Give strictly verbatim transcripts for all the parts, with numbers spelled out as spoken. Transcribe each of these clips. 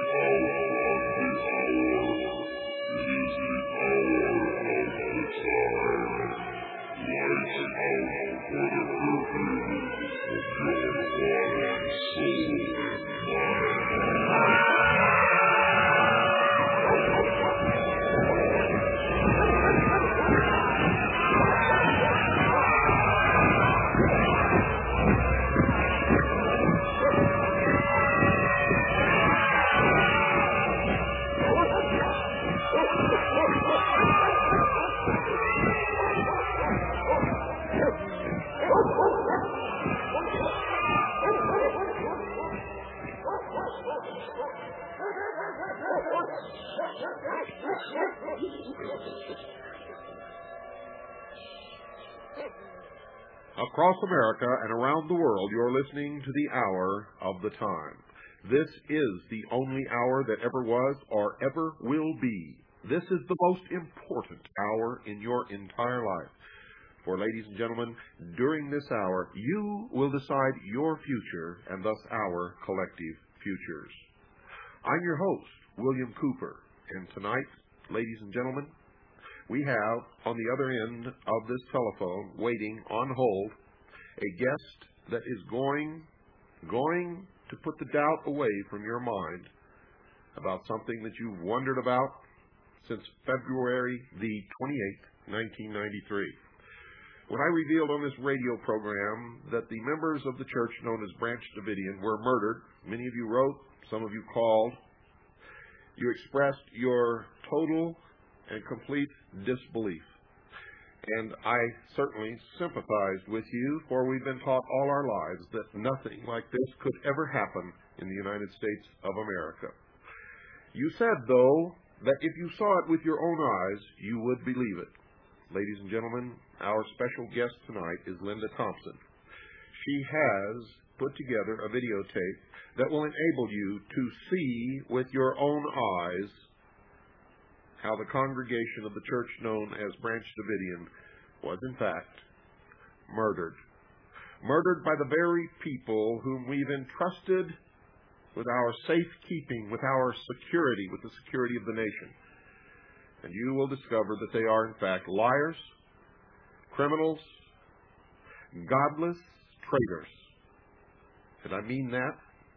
Across America and around the world, you're listening to the Hour of the Time. This is the only hour that ever was or ever will be. This is the most important hour in your entire life. For, ladies and gentlemen, during this hour, you will decide your future and thus our collective futures. I'm your host, William Cooper, and tonight, ladies and gentlemen, we have on the other end of this telephone, waiting on hold, a guest that is going, going to put the doubt away from your mind about something that you've wondered about since February the twenty-eighth, nineteen ninety-three. When I revealed on this radio program that the members of the church known as Branch Davidian were murdered, many of you wrote, some of you called, you expressed your total and complete disbelief. And I certainly sympathized with you, for we've been taught all our lives that nothing like this could ever happen in the United States of America. You said, though, that if you saw it with your own eyes, you would believe it. Ladies and gentlemen, our special guest tonight is Linda Thompson. She has put together a videotape that will enable you to see with your own eyes how the congregation of the church known as Branch Davidian was, in fact, murdered. Murdered by the very people whom we've entrusted with our safekeeping, with our security, with the security of the nation. And you will discover that they are, in fact, liars, criminals, godless traitors. And I mean that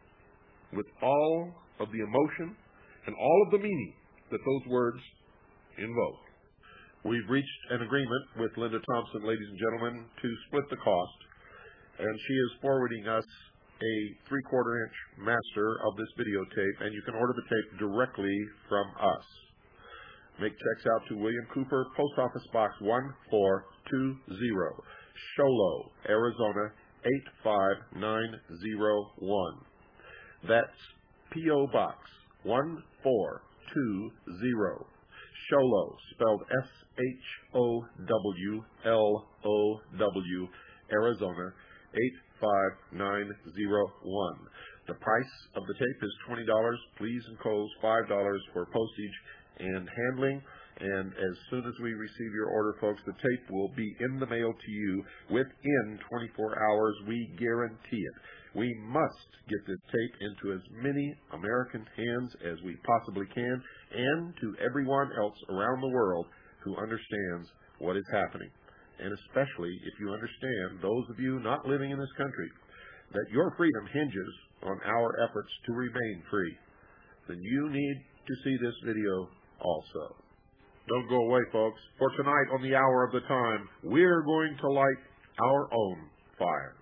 with all of the emotion and all of the meaning that those words invoke. We've reached an agreement with Linda Thompson, ladies and gentlemen, to split the cost, and she is forwarding us a three-quarter inch master of this videotape, and you can order the tape directly from us. Make checks out to William Cooper, Post Office Box one four two zero, Show Low, Arizona eight five nine zero one. That's P O Box one four two zero, Show Low, spelled S H O W L O W, Arizona eight five nine zero one. The price of the tape is twenty dollars. Please enclose five dollars for postage and handling. And as soon as we receive your order, folks, the tape will be in the mail to you within twenty-four hours. We guarantee it. We must get this tape into as many American hands as we possibly can, and to everyone else around the world who understands what is happening. And especially if you understand, those of you not living in this country, that your freedom hinges on our efforts to remain free, then you need to see this video also. Don't go away, folks, for tonight on the Hour of the Time, we're going to light our own fire.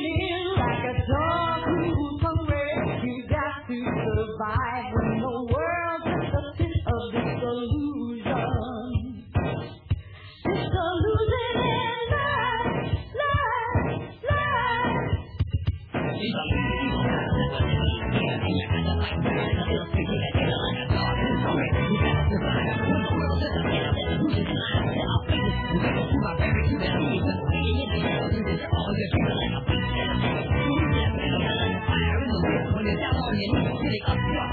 Survive when the world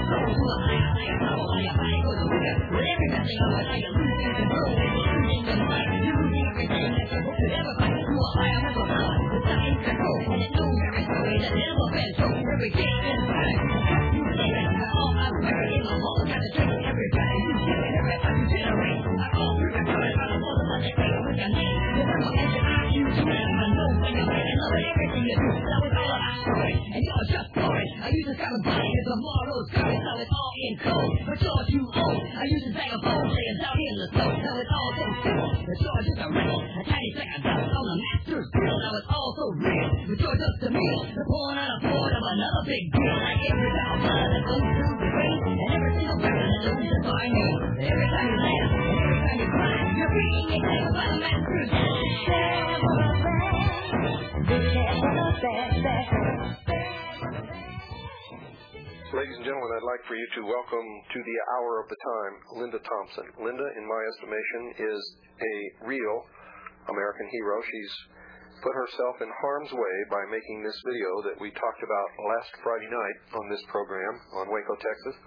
Ladies and gentlemen, I'd like for you to welcome to the hour of the time, Linda Thompson. Linda, in my estimation, is a real American hero. She's put herself in harm's way by making this video that we talked about last Friday night on this program on Waco, Texas.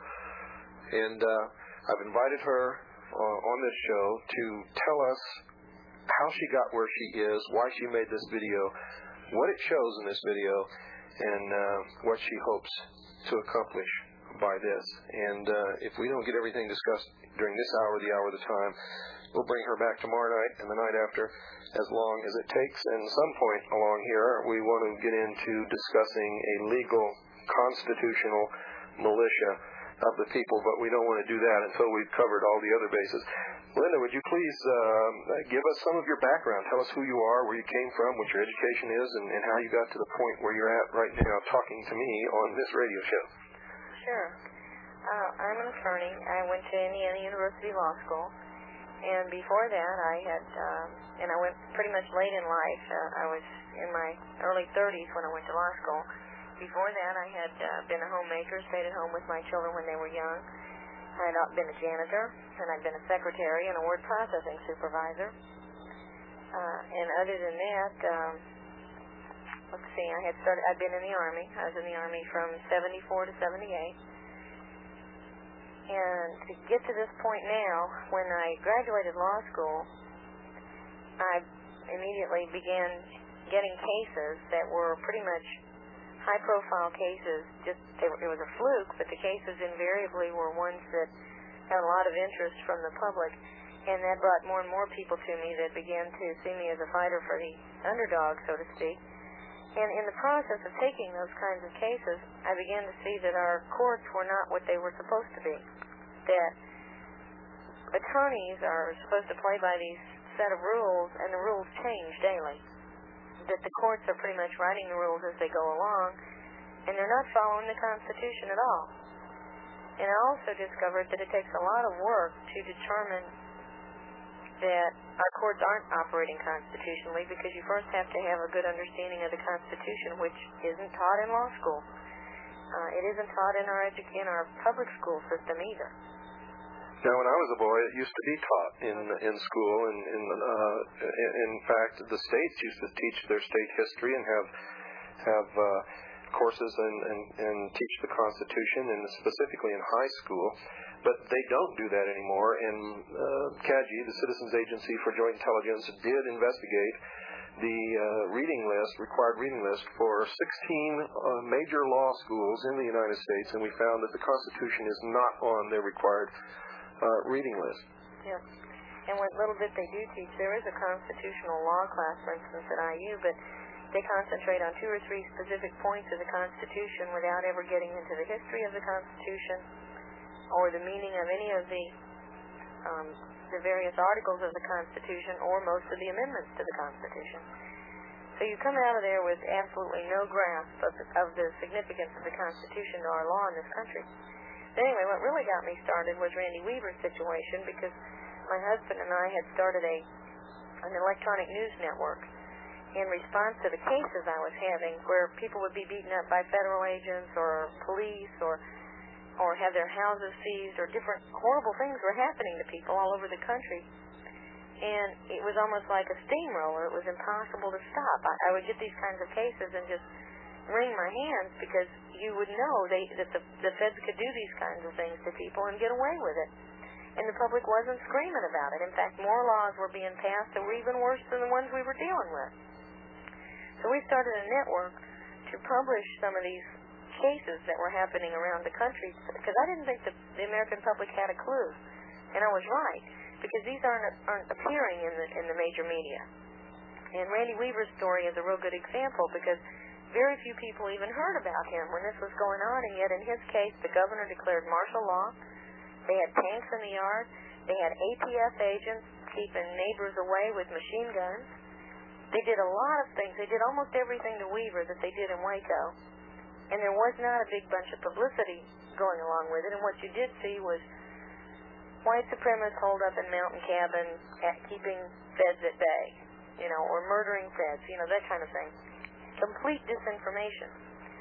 And uh, I've invited her uh, on this show to tell us how she got where she is, why she made this video, what it shows in this video, and uh, what she hopes to accomplish by this. And uh, if we don't get everything discussed during this hour, the hour of the time, we'll bring her back tomorrow night and the night after, as long as it takes. And some point along here, we want to get into discussing a legal, constitutional militia of the people, but we don't want to do that until we've covered all the other bases. Linda, would you please uh, give us some of your background? Tell us who you are, where you came from, what your education is, and, and how you got to the point where you're at right now talking to me on this radio show. Sure. Uh, I'm an attorney. I went to Indiana University Law School, and before that I had, um, and I went pretty much late in life. Uh, I was in my early thirties when I went to law school. Before that I had uh, been a homemaker, stayed at home with my children when they were young. I had been a janitor, and I'd been a secretary and a word processing supervisor. Uh, and other than that, um, let's see, I had started, I'd been in the Army. I was in the Army from seventy-four to seventy-eight. And to get to this point now, when I graduated law school, I immediately began getting cases that were pretty much high-profile cases. Just they were, it was a fluke, but the cases invariably were ones that had a lot of interest from the public, and that brought more and more people to me that began to see me as a fighter for the underdog, so to speak. And in the process of taking those kinds of cases, I began to see that our courts were not what they were supposed to be. That attorneys are supposed to play by these set of rules, and the rules change daily. That the courts are pretty much writing the rules as they go along, and they're not following the Constitution at all. And I also discovered that it takes a lot of work to determine that our courts aren't operating constitutionally, because you first have to have a good understanding of the Constitution, which isn't taught in law school. Uh, it isn't taught in our edu- in our public school system either. Now, when I was a boy, it used to be taught in in school, and in, uh, in, in fact, the states used to teach their state history and have have uh, courses and, and, and teach the Constitution, and specifically in high school. But they don't do that anymore, and uh, C A G I, the Citizens Agency for Joint Intelligence, did investigate the uh, reading list, required reading list for sixteen uh, major law schools in the United States, and we found that the Constitution is not on their required uh, reading list. Yeah. And what little bit they do teach, there is a constitutional law class, for instance, at I U, but they concentrate on two or three specific points of the Constitution without ever getting into the history of the Constitution or the meaning of any of the um, the various articles of the Constitution or most of the amendments to the Constitution. So you come out of there with absolutely no grasp of the, of the significance of the Constitution to our law in this country. But anyway, what really got me started was Randy Weaver's situation, because my husband and I had started a an electronic news network in response to the cases I was having, where people would be beaten up by federal agents or police, or or have their houses seized, or different horrible things were happening to people all over the country. And it was almost like a steamroller. It was impossible to stop. I, I would get these kinds of cases and just wring my hands because you would know they, that the, the feds could do these kinds of things to people and get away with it. And the public wasn't screaming about it. In fact, more laws were being passed that were even worse than the ones we were dealing with. So we started a network to publish some of these cases that were happening around the country because I didn't think the, the American public had a clue. And I was right, because these aren't, aren't appearing in the, in the major media. And Randy Weaver's story is a real good example because very few people even heard about him when this was going on, and yet in his case, the governor declared martial law. They had tanks in the yard. They had A T F agents keeping neighbors away with machine guns. They did a lot of things. They did almost everything to Weaver that they did in Waco. And there was not a big bunch of publicity going along with it. And what you did see was white supremacists holed up in mountain cabins at keeping feds at bay, you know, or murdering feds, you know, that kind of thing. Complete disinformation.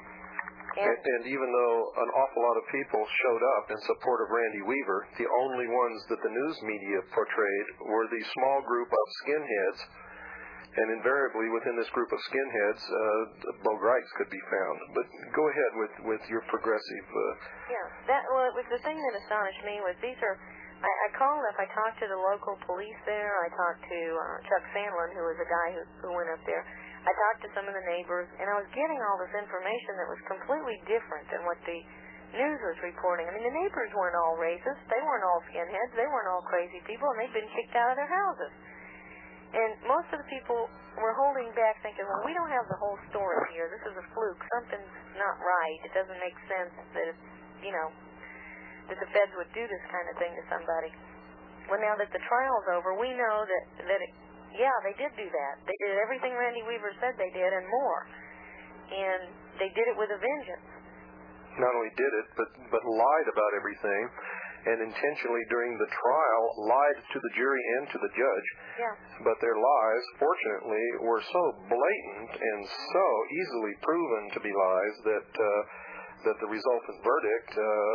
And, and even though an awful lot of people showed up in support of Randy Weaver, the only ones that the news media portrayed were the small group of skinheads. And invariably, within this group of skinheads, uh, Bo Grites could be found. But go ahead with, with your progressive... Uh... Yeah, that well, it was the thing that astonished me was these are... I, I called up, I talked to the local police there, I talked to uh, Chuck Sandlin, who was a guy who, who went up there. I talked to some of the neighbors, and I was getting all this information that was completely different than what the news was reporting. I mean, the neighbors weren't all racist, they weren't all skinheads, they weren't all crazy people, and they'd been kicked out of their houses. And most of the people were holding back thinking, well, we don't have the whole story here. This is a fluke. Something's not right. It doesn't make sense that, it's, you know, that the feds would do this kind of thing to somebody. Well, now that the trial's over, we know that, that it, yeah, they did do that. They did everything Randy Weaver said they did and more. And they did it with a vengeance. Not only did it, but, but lied about everything, and intentionally during the trial lied to the jury and to the judge. Yeah. But their lies, fortunately, were so blatant and so easily proven to be lies that uh, that the resultant verdict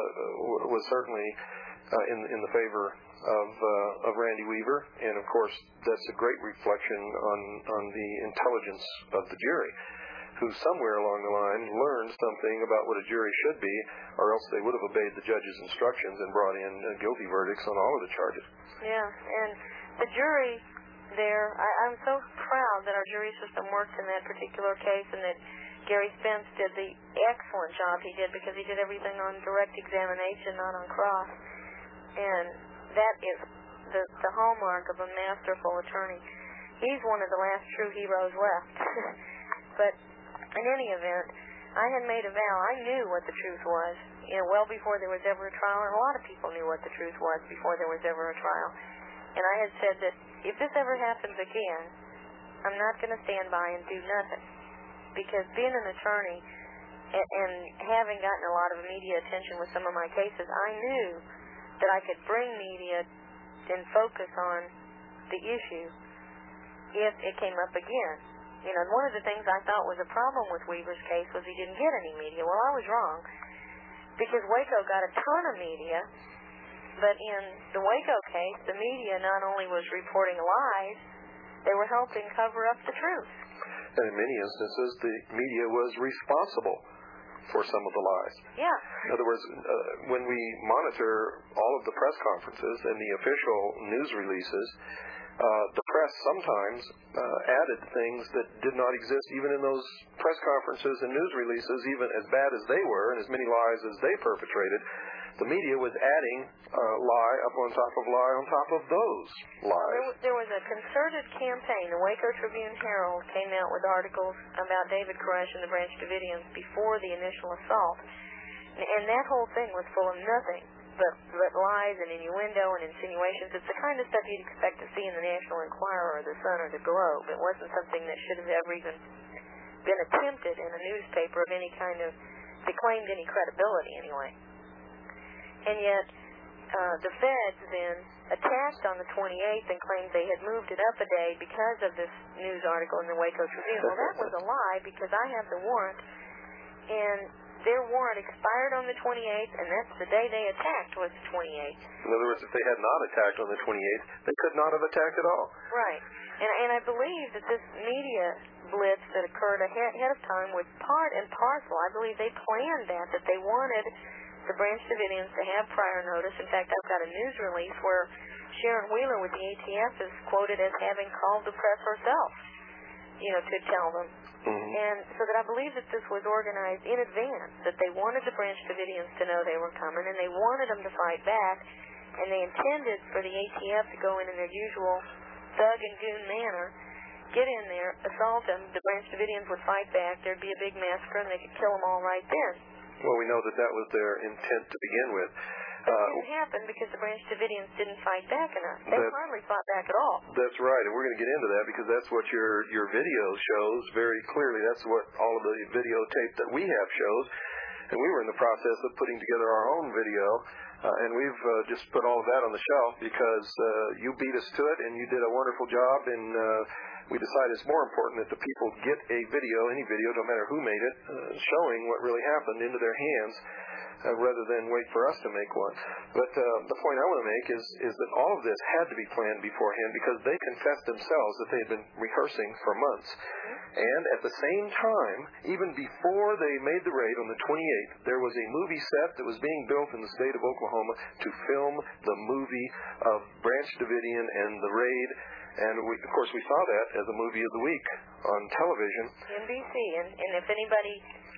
uh, was certainly uh, in in the favor of uh, of Randy Weaver, and of course that's a great reflection on on the intelligence of the jury, who somewhere along the line learned something about what a jury should be, or else they would have obeyed the judge's instructions and brought in uh, guilty verdicts on all of the charges. Yeah, and the jury there, I, I'm so proud that our jury system worked in that particular case, and that Gary Spence did the excellent job he did, because he did everything on direct examination, not on cross. And that is the, the hallmark of a masterful attorney. He's one of the last true heroes left. But in any event, I had made a vow. I knew what the truth was, you know, well before there was ever a trial, and a lot of people knew what the truth was before there was ever a trial. And I had said that if this ever happens again, I'm not going to stand by and do nothing. Because being an attorney and, and having gotten a lot of media attention with some of my cases, I knew that I could bring media and focus on the issue if it came up again. You know, one of the things I thought was a problem with Weaver's case was he didn't get any media. Well, I was wrong, because Waco got a ton of media, but in the Waco case, the media not only was reporting lies, they were helping cover up the truth. And in many instances, the media was responsible for some of the lies. Yeah. In other words, uh, when we monitor all of the press conferences and the official news releases, Uh, the press sometimes uh, added things that did not exist even in those press conferences and news releases, even as bad as they were and as many lies as they perpetrated. The media was adding uh, lie up on top of lie on top of those lies. There, w- there was a concerted campaign. The Waco Tribune-Herald came out with articles about David Koresh and the Branch Davidians before the initial assault. And, and that whole thing was full of nothing but, but lies and innuendo and insinuations. It's the kind of stuff you'd expect to see in the National Enquirer or the Sun or the Globe. It wasn't something that should have ever even been attempted in a newspaper of any kind of, that claimed any credibility anyway. And yet, uh, the feds then attacked on the twenty-eighth and claimed they had moved it up a day because of this news article in the Waco Tribune. Well, that was a lie, because I have the warrant, and their warrant expired on the twenty-eighth, and that's the day they attacked, was the twenty-eighth. In other words, if they had not attacked on the twenty-eighth, they could not have attacked at all. Right. And, and I believe that this media blitz that occurred ahead, ahead of time was part and parcel. I believe they planned that, that they wanted the Branch Davidians to have prior notice. In fact, I've got a news release where Sharon Wheeler with the A T F is quoted as having called the press herself, you know, to tell them. Mm-hmm. And so that I believe that this was organized in advance, that they wanted the Branch Davidians to know they were coming, and they wanted them to fight back, and they intended for the A T F to go in in their usual thug and goon manner, get in there, assault them, the Branch Davidians would fight back, there'd be a big massacre, and they could kill them all right then. Well, we know that that was their intent to begin with. But Uh, it didn't happen because the Branch Davidians didn't fight back enough. They that, hardly fought back at all. That's right, and we're going to get into that because that's what your, your video shows very clearly. That's what all of the videotape that we have shows. And we were in the process of putting together our own video, uh, and we've uh, just put all of that on the shelf because uh, you beat us to it, and you did a wonderful job, and uh, we decided it's more important that the people get a video, any video, no matter who made it, uh, showing what really happened into their hands, uh, rather than wait for us to make one. But uh, the point I want to make is, is that all of this had to be planned beforehand because they confessed themselves that they had been rehearsing for months. And at the same time, even before they made the raid on the twenty-eighth, there was a movie set that was being built in the state of Oklahoma to film the movie of Branch Davidian and the raid. And, we, of course, we saw that as a movie of the week on television. N B C, and, and if anybody...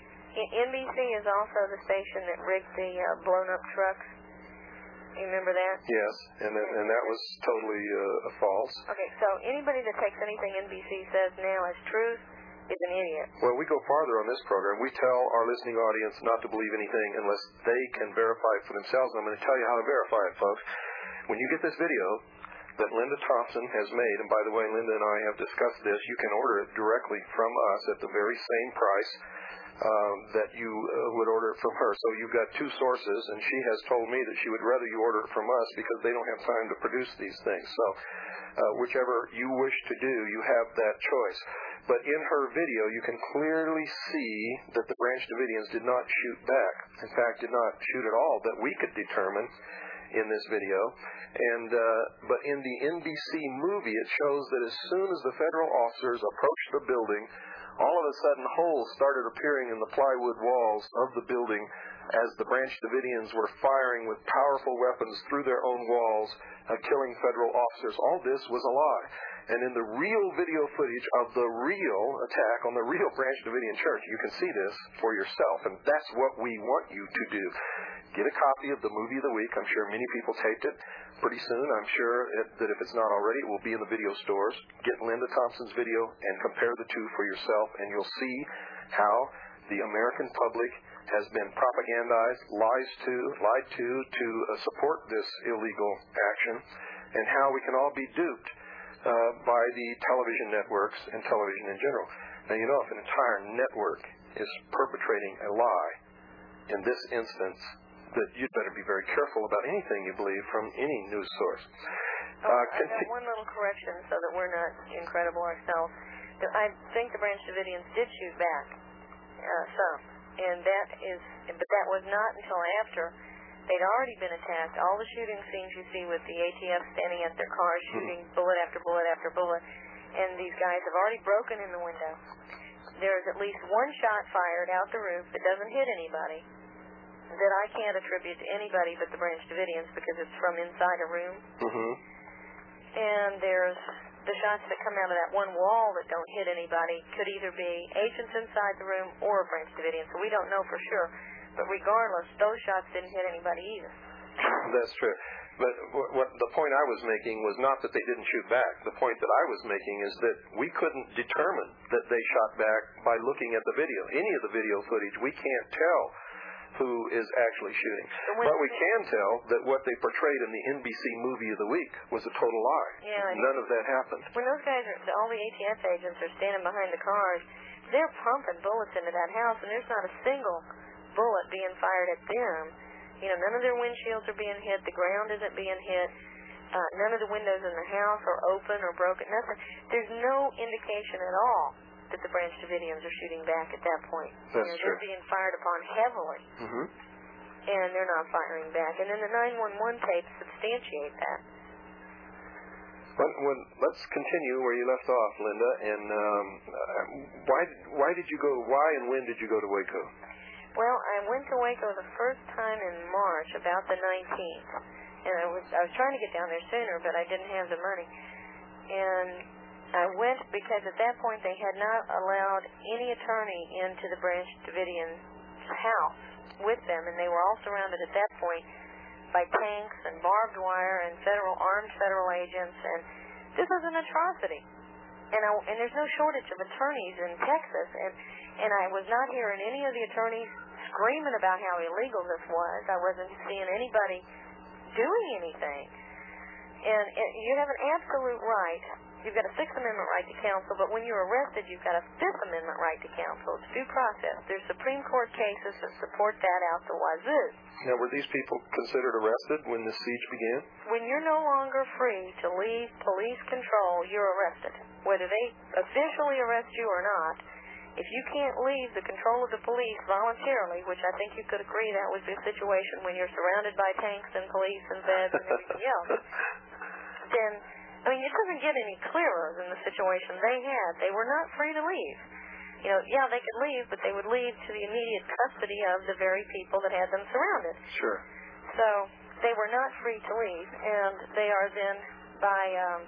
N B C is also the station that rigged the uh, blown-up trucks. You remember that? Yes, and that, and that was totally uh, false. Okay, so anybody that takes anything N B C says now as truth is an idiot. Well, we go farther on this program. We tell our listening audience not to believe anything unless they can verify it for themselves. And I'm going to tell you how to verify it, folks. When you get this video that Linda Thompson has made, and by the way, Linda and I have discussed this, you can order it directly from us at the very same price Um, that you uh, would order it from her. So you've got two sources, and she has told me that she would rather you order it from us because they don't have time to produce these things. So uh, whichever you wish to do, you have that choice. But in her video, you can clearly see that the Branch Davidians did not shoot back. In fact, did not shoot at all that we could determine in this video. And uh, but in the N B C movie, it shows that as soon as the federal officers approached the building, all of a sudden holes started appearing in the plywood walls of the building as the Branch Davidians were firing with powerful weapons through their own walls, uh, killing federal officers. All this was a lie. And in the real video footage of the real attack on the real Branch Davidian church, you can see this for yourself. And that's what we want you to do. Get a copy of the movie of the week. I'm sure many people taped it. Pretty soon, I'm sure it, that if it's not already, it will be in the video stores. Get Linda Thompson's video and compare the two for yourself, and you'll see how the American public has been propagandized, lies to, lied to, to uh, support this illegal action, and how we can all be duped uh, by the television networks and television in general. Now, you know, if an entire network is perpetrating a lie in this instance, that you'd better be very careful about anything you believe from any news source. Oh, uh, I've got one little correction so that we're not incredible ourselves. I think the Branch Davidians did shoot back uh, some, and that is, but that was not until after they'd already been attacked. All the shooting scenes you see with the A T F standing at their cars shooting mm-hmm. bullet after bullet after bullet, and these guys have already broken in the window. There is at least one shot fired out the roof that doesn't hit anybody, that I can't attribute to anybody but the Branch Davidians because it's from inside a room. Mm-hmm. And there's the shots that come out of that one wall that don't hit anybody could either be agents inside the room or a Branch Davidian, so we don't know for sure. But regardless, those shots didn't hit anybody either. That's true. But what, what the point I was making was not that they didn't shoot back. The point that I was making is that we couldn't determine that they shot back by looking at the video. Any of the video footage, we can't tell who is actually shooting. But we can tell that what they portrayed in the N B C movie of the week was a total lie. Yeah, None of that happened. When those guys, are, all the A T F agents are standing behind the cars, they're pumping bullets into that house, and there's not a single bullet being fired at them. You know, none of their windshields are being hit. The ground isn't being hit. Uh, none of the windows in the house are open or broken. Nothing. There's no indication at all that the Branch Davidians are shooting back at that point. That's you know, true. They're being fired upon heavily, mm-hmm. and they're not firing back. And then the nine one one tapes substantiate that. When, when, let's continue where you left off, Linda. And um, why why did you go? Why and when did you go to Waco? Well, I went to Waco the first time in March, about the nineteenth, and I was I was trying to get down there sooner, but I didn't have the money. And I went because at that point they had not allowed any attorney into the Branch Davidian house with them, and they were all surrounded at that point by tanks and barbed wire and federal armed federal agents, and this was an atrocity. And I, and there's no shortage of attorneys in Texas, and and I was not hearing any of the attorneys screaming about how illegal this was. I wasn't seeing anybody doing anything. And it, you have an absolute right. You've got a Sixth Amendment right to counsel, but when you're arrested, you've got a Fifth Amendment right to counsel. It's due process. There's Supreme Court cases that support that out the wazoo. Now, were these people considered arrested when the siege began? When you're no longer free to leave police control, you're arrested. Whether they officially arrest you or not, if you can't leave the control of the police voluntarily, which I think you could agree that was the situation when you're surrounded by tanks and police and feds and everything else, then, I mean, it doesn't get any clearer than the situation they had. They were not free to leave. You know, yeah, they could leave, but they would leave to the immediate custody of the very people that had them surrounded. Sure. So they were not free to leave, and they are then, by um,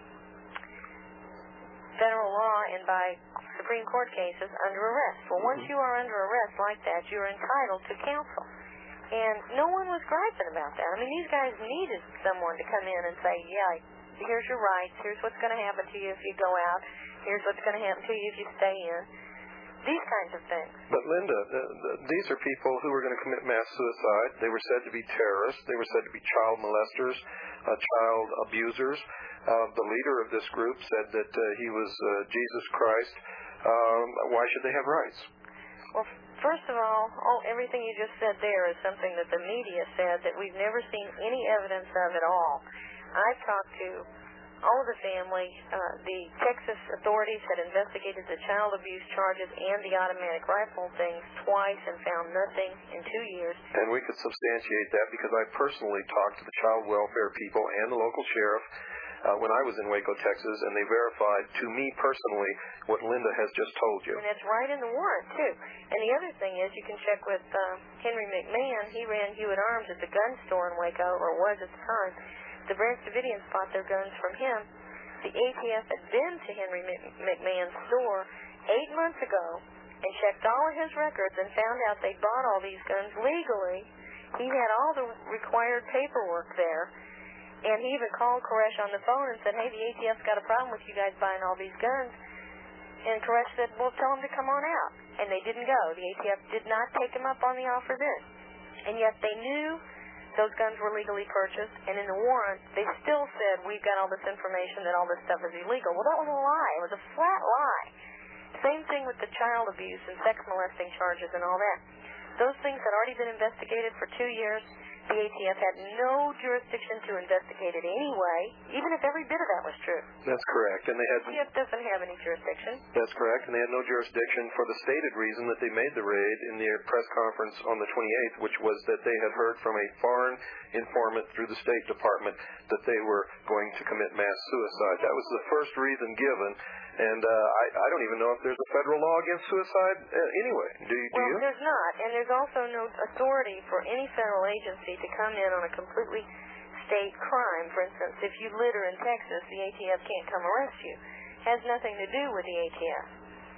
federal law and by Supreme Court cases, under arrest. Well, once you are under arrest like that, you're entitled to counsel. And no one was griping about that. I mean, these guys needed someone to come in and say, yeah, here's your rights, here's what's going to happen to you if you go out, here's what's going to happen to you if you stay in. These kinds of things. But Linda, the, the, these are people who were going to commit mass suicide. They were said to be terrorists. They were said to be child molesters, uh, child abusers. Uh, the leader of this group said that uh, he was uh, Jesus Christ. Um, why should they have rights? Well, first of all, all, everything you just said there is something that the media said that we've never seen any evidence of at all. I've talked to all of the family. Uh, the Texas authorities had investigated the child abuse charges and the automatic rifle things twice and found nothing in two years. And we could substantiate that because I personally talked to the child welfare people and the local sheriff uh, when I was in Waco, Texas, and they verified to me personally what Linda has just told you. And that's right in the warrant, too. And the other thing is you can check with uh, Henry McMahon. He ran Hewitt Arms at the gun store in Waco, or was at the time. The Branch Davidians bought their guns from him. The A T F had been to Henry McMahon's store eight months ago and checked all of his records and found out they bought all these guns legally. He had all the required paperwork there. And he even called Koresh on the phone and said, hey, the A T F's got a problem with you guys buying all these guns. And Koresh said, well, tell them to come on out. And they didn't go. The A T F did not take him up on the offer then. And yet they knew those guns were legally purchased, and in the warrant, they still said, we've got all this information that all this stuff is illegal. Well, that was a lie. It was a flat lie. Same thing with the child abuse and sex molesting charges and all that. Those things had already been investigated for two years. The A T F had no jurisdiction to investigate it anyway, even if every bit of that was true. That's correct. And they had The A T F doesn't have any jurisdiction. That's correct. And they had no jurisdiction for the stated reason that they made the raid in their press conference on the twenty-eighth, which was that they had heard from a foreign informant through the State Department that they were going to commit mass suicide. That was the first reason given. And uh, I, I don't even know if there's a federal law against suicide uh, anyway. Do, do well, you? Well, there's not. And there's also no authority for any federal agency to come in on a completely state crime. For instance, if you litter in Texas, the A T F can't come arrest you. It has nothing to do with the A T F.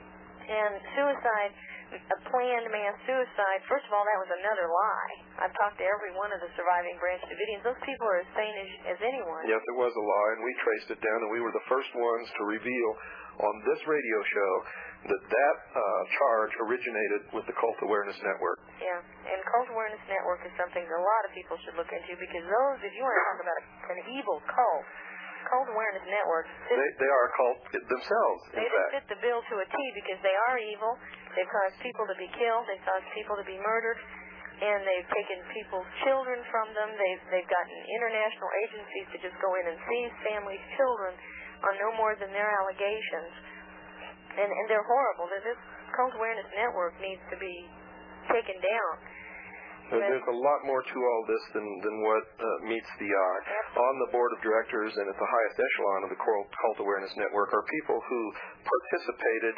And suicide, a planned mass suicide, first of all, that was another lie. I've talked to every one of the surviving Branch Davidians. Those people are as sane as, as anyone. Yes, it was a lie, and we traced it down, and we were the first ones to reveal on this radio show that that uh, charge originated with the Cult Awareness Network. Yeah, and Cult Awareness Network is something that a lot of people should look into, because those, if you want to talk about a, an evil cult, Cult Awareness Network, they, they are a cult themselves, in they fact. fit the bill to a T, because they are evil. They've caused people to be killed. They've caused people to be murdered. And they've taken people's children from them. They've, they've gotten international agencies to just go in and seize families' children on no more than their allegations. And, and they're horrible. This Cult Awareness Network needs to be taken down. There's a lot more to all this than, than what uh, meets the eye. Absolutely. On the board of directors and at the highest echelon of the Cult Awareness Network are people who participated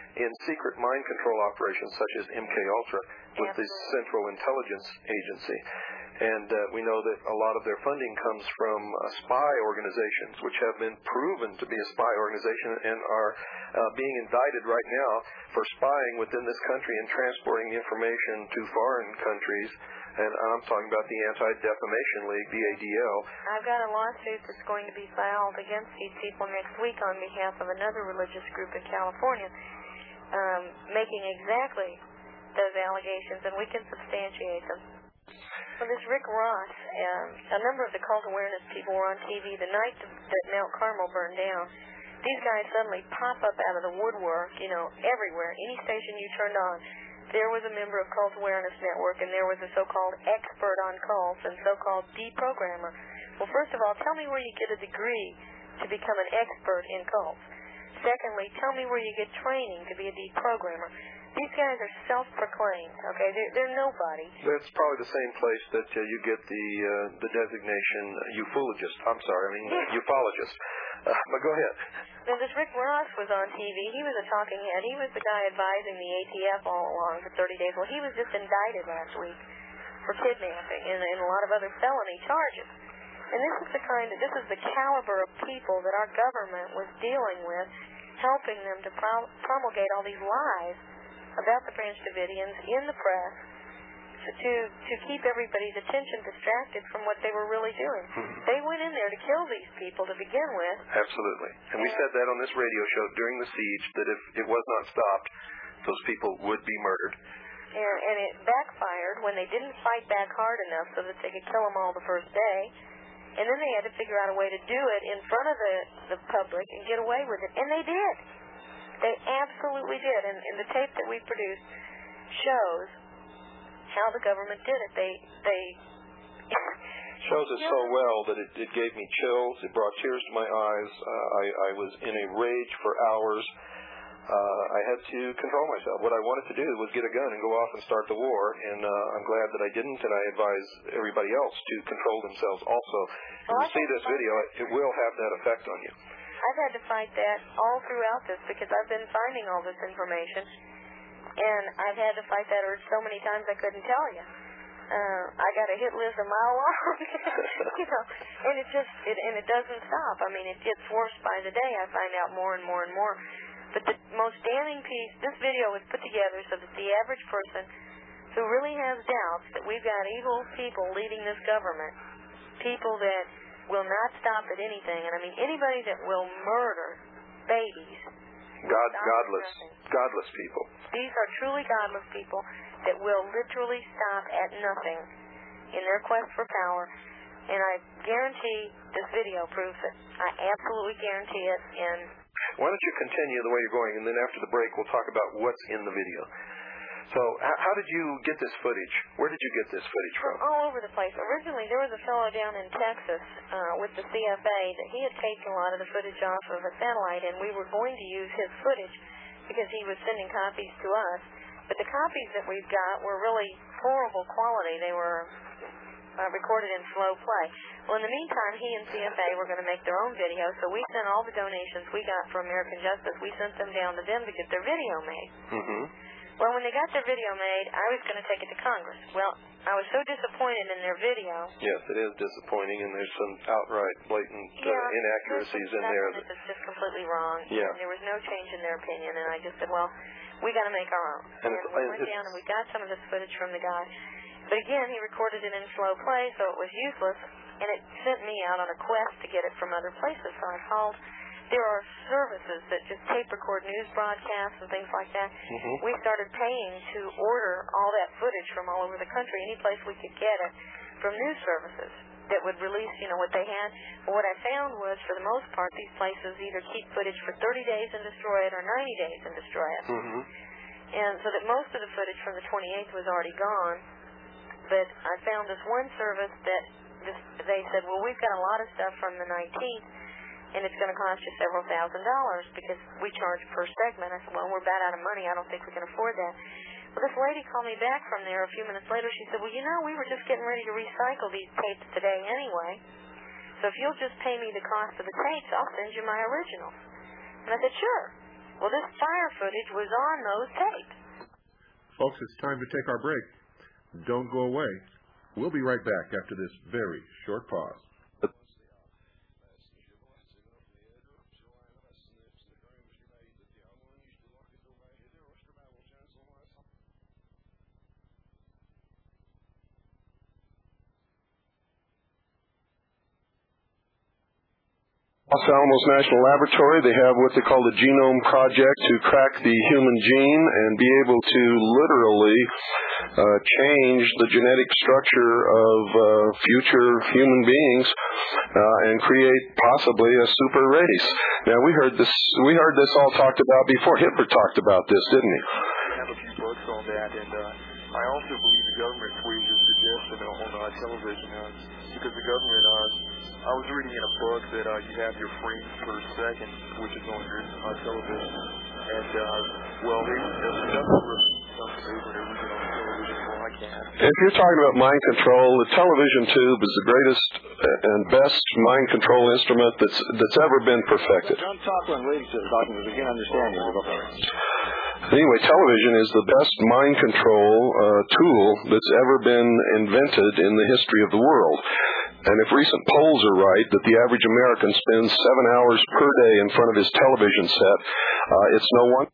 in secret mind control operations such as M K Ultra with the Central Intelligence Agency. And uh, we know that a lot of their funding comes from uh, spy organizations, which have been proven to be a spy organization and are uh, being indicted right now for spying within this country and transporting information to foreign countries. And I'm talking about the Anti-Defamation League, the A D L. I've got a lawsuit that's going to be filed against these people next week on behalf of another religious group in California, um, making exactly those allegations, and we can substantiate them. Well, this Rick Ross, um, a number of the cult awareness people were on T V the night that Mount Carmel burned down. These guys suddenly pop up out of the woodwork, you know, everywhere. Any station you turned on, there was a member of Cult Awareness Network, and there was a so-called expert on cults and so-called deprogrammer. Well, first of all, tell me where you get a degree to become an expert in cults. Secondly, tell me where you get training to be a deprogrammer. These guys are self-proclaimed, okay? They're, they're nobody. That's probably the same place that uh, you get the uh, the designation uh, ufologist. I'm sorry, I mean uh, ufologist. Uh, but go ahead. Now, this Rick Ross was on T V. He was a talking head. He was the guy advising the A T F all along for thirty days. Well, he was just indicted last week for kidnapping and, and a lot of other felony charges. And this is the kind of, this is the caliber of people that our government was dealing with, helping them to pro- promulgate all these lies about the Branch Davidians in the press to to keep everybody's attention distracted from what they were really doing. Mm-hmm. They went in there to kill these people to begin with. Absolutely. And we said that on this radio show during the siege, that if it was not stopped, those people would be murdered. And, and it backfired when they didn't fight back hard enough so that they could kill them all the first day. And then they had to figure out a way to do it in front of the, the public and get away with it. And they did. They absolutely did. And, and the tape that we produced shows how the government did it. They they shows it so well that it, it gave me chills. It brought tears to my eyes. Uh, I, I was in a rage for hours. Uh, I had to control myself. What I wanted to do was get a gun and go off and start the war, and uh, I'm glad that I didn't, and I advise everybody else to control themselves also. When you see this video, it will have that effect on you. I've had to fight that all throughout this because I've been finding all this information, and I've had to fight that urge so many times I couldn't tell you. Uh, I got a hit list a mile long, you know, and it just, it, and it doesn't stop. I mean, it gets worse by the day. I find out more and more and more. But the most damning piece, this video was put together so that the average person who really has doubts that we've got evil people leading this government, people that will not stop at anything, and I mean anybody that will murder babies. God, godless, godless people. These are truly godless people that will literally stop at nothing in their quest for power. And I guarantee this video proves it. I absolutely guarantee it. And why don't you continue the way you're going, and then after the break we'll talk about what's in the video. So how did you get this footage? Where did you get this footage from? All over the place. Originally, there was a fellow down in Texas uh, with the C F A that he had taken a lot of the footage off of a satellite, and we were going to use his footage because he was sending copies to us. But the copies that we've got were really horrible quality. They were uh, recorded in slow play. Well, in the meantime, he and C F A were going to make their own video, so we sent all the donations we got from American Justice, we sent them down to them to get their video made. Mm-hmm. Well, when they got their video made, I was going to take it to Congress. Well, I was so disappointed in their video. Yes, it is disappointing, and there's some outright blatant uh, yeah, inaccuracies in there. That it's just completely wrong. Yeah. And there was no change in their opinion, and I just said, well, we got to make our own. And, and it's, we went it's, down and we got some of this footage from the guy. But again, he recorded it in slow play, so it was useless, and it sent me out on a quest to get it from other places. So I called. There are services that just tape record news broadcasts and things like that. Mm-hmm. We started paying to order all that footage from all over the country, any place we could get it, from news services that would release, you know, what they had. But what I found was, for the most part, these places either keep footage for thirty days and destroy it or ninety days and destroy it. Mm-hmm. And so that most of the footage from the twenty-eighth was already gone. But I found this one service that this, they said, well, we've got a lot of stuff from the nineteenth, and it's going to cost you several thousand dollars because we charge per segment. I said, well, we're about out of money. I don't think we can afford that. Well, this lady called me back from there a few minutes later. She said, well, you know, we were just getting ready to recycle these tapes today anyway. So if you'll just pay me the cost of the tapes, I'll send you my originals. And I said, sure. Well, this fire footage was on those tapes. Folks, it's time to take our break. Don't go away. We'll be right back after this very short pause. Los Alamos National Laboratory, they have what they call the Genome Project to crack the human gene and be able to literally uh, change the genetic structure of uh, future human beings uh, and create possibly a super race. Now, we heard this we heard this all talked about before. Hitler talked about this, didn't he? I have a few books on that, and uh, I also believe the government tweeted a suggestion on uh, television uh, because the government... Uh, I was reading in a book that uh, you have your frames per second, which is on your uh, television. And, uh, well, they that's something over there on television broadcast. If you're talking about mind control, the television tube is the greatest and best mind control instrument that's that's ever been perfected. John Toplan, ladies and gentlemen, again, understand you. Anyway, television is the best mind control uh, tool that's ever been invented in the history of the world. And if recent polls are right, that the average American spends seven hours per day in front of his television set, uh, it's no wonder.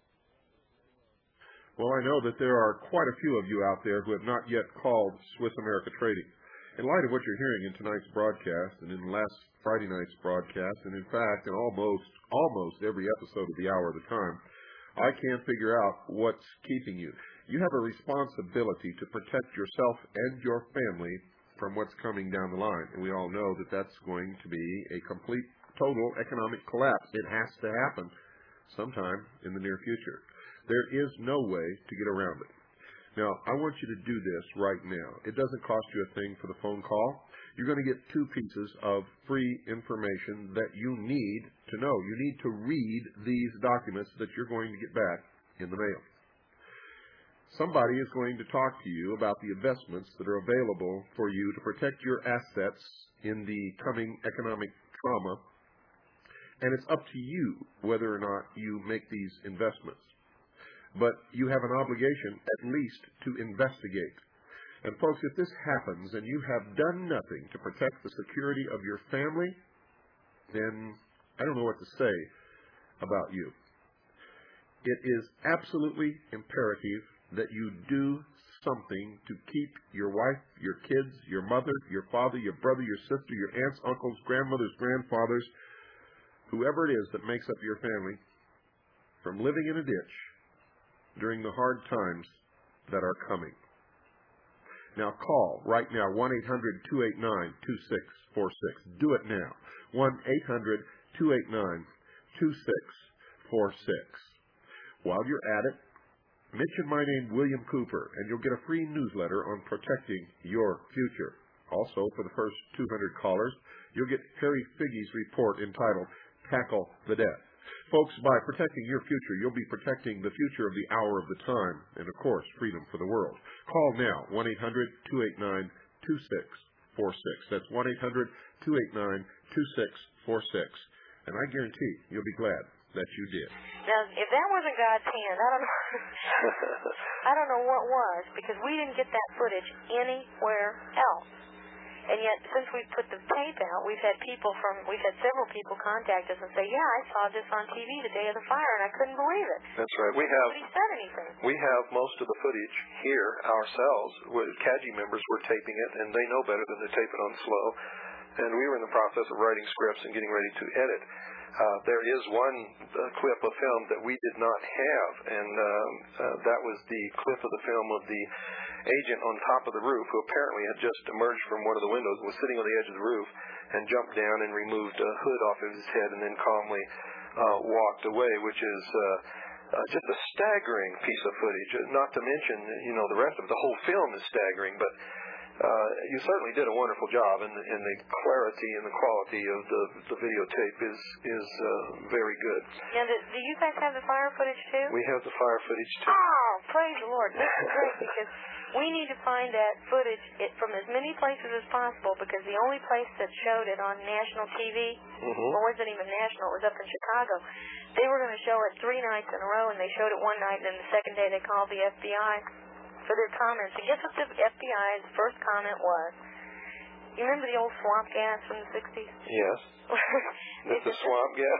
Well, I know that there are quite a few of you out there who have not yet called Swiss America Trading. In light of what you're hearing in tonight's broadcast and in last Friday night's broadcast, and in fact in almost almost every episode of the Hour of the Time, I can't figure out what's keeping you. You have a responsibility to protect yourself and your family from what's coming down the line. And we all know that that's going to be a complete, total economic collapse. It has to happen sometime in the near future. There is no way to get around it. Now, I want you to do this right now. It doesn't cost you a thing for the phone call. You're going to get two pieces of free information that you need to know. You need to read these documents that you're going to get back in the mail. Somebody is going to talk to you about the investments that are available for you to protect your assets in the coming economic trauma, and it's up to you whether or not you make these investments. But you have an obligation at least to investigate. And folks, if this happens and you have done nothing to protect the security of your family, then I don't know what to say about you. It is absolutely imperative that you do something to keep your wife, your kids, your mother, your father, your brother, your sister, your aunts, uncles, grandmothers, grandfathers, whoever it is that makes up your family, from living in a ditch during the hard times that are coming. Now call right now, one eight hundred two eight nine two six four six. Do it now, one eight hundred two eight nine two six four six. While you're at it, mention my name, William Cooper, and you'll get a free newsletter on protecting your future. Also, for the first two hundred callers, you'll get Harry Figge's report entitled Tackle the Debt. Folks, by protecting your future, you'll be protecting the future of the Hour of the Time and, of course, freedom for the world. Call now, one eight hundred two eight nine two six four six. That's one eight hundred two eight nine two six four six. And I guarantee you'll be glad that you did. Now, if that wasn't God's hand, I don't know. I don't know what was, because we didn't get that footage anywhere else. And yet, since we've put the tape out, we've had people from, we've had several people contact us and say, yeah, I saw this on T V the day of the fire, and I couldn't believe it. That's right. We have. Nobody said anything. We have most of the footage here ourselves. C A G I members were taping it, and they know better than to tape it on slow. And we were in the process of writing scripts and getting ready to edit. Uh, there is one uh, clip of film that we did not have, and um, uh, that was the clip of the film of the agent on top of the roof, who apparently had just emerged from one of the windows, was sitting on the edge of the roof, and jumped down and removed a hood off of his head and then calmly uh, walked away, which is uh, uh, just a staggering piece of footage. Not to mention, you know, the rest of it. The whole film is staggering, but Uh, you certainly did a wonderful job, and, and the clarity and the quality of the, the videotape is is uh, very good. Now, do, do you guys have the fire footage too? We have the fire footage too. Oh, praise the Lord. This is great because we need to find that footage it, from as many places as possible because the only place that showed it on national T V, Mm-hmm. or wasn't even national, it was up in Chicago. They were going to show it three nights in a row, and they showed it one night, and then the second day they called the F B I for their comments. And guess what the F B I's first comment was? You remember the old swamp gas from the sixties? Yes. It's the swamp gas?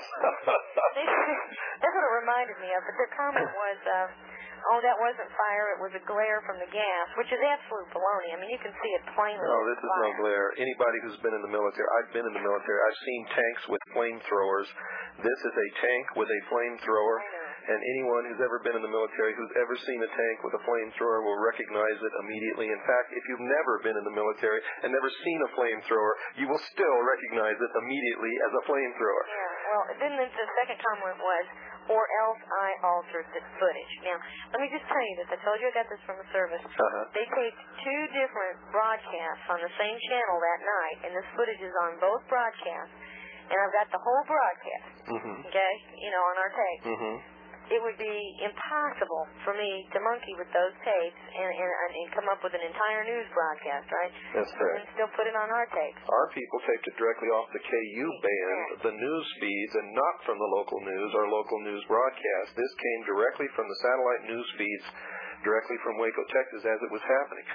That's what it reminded me of. But their comment was, uh, oh, that wasn't fire. It was a glare from the gas, which is absolute baloney. I mean, you can see it plainly. No, this is no glare. Anybody who's been in the military, I've been in the military. I've seen tanks with flamethrowers. This is a tank with a flamethrower. And anyone who's ever been in the military, who's ever seen a tank with a flamethrower will recognize it immediately. In fact, if you've never been in the military and never seen a flamethrower, you will still recognize it immediately as a flamethrower. Yeah, well, then the, the second comment was, or else I altered the footage. Now, let me just tell you this. I told you I got this from the service. Uh-huh. They taped two different broadcasts on the same channel that night, and this footage is on both broadcasts. And I've got the whole broadcast, Mm-hmm. okay, you know, on our tape. Mm-hmm. It would be impossible for me to monkey with those tapes and, and, and come up with an entire news broadcast, right? That's correct. And still put it on our tapes. Our people taped it directly off the K U band, the news feeds, and not from the local news or local news broadcast. This came directly from the satellite news feeds, directly from Waco, Texas, as it was happening.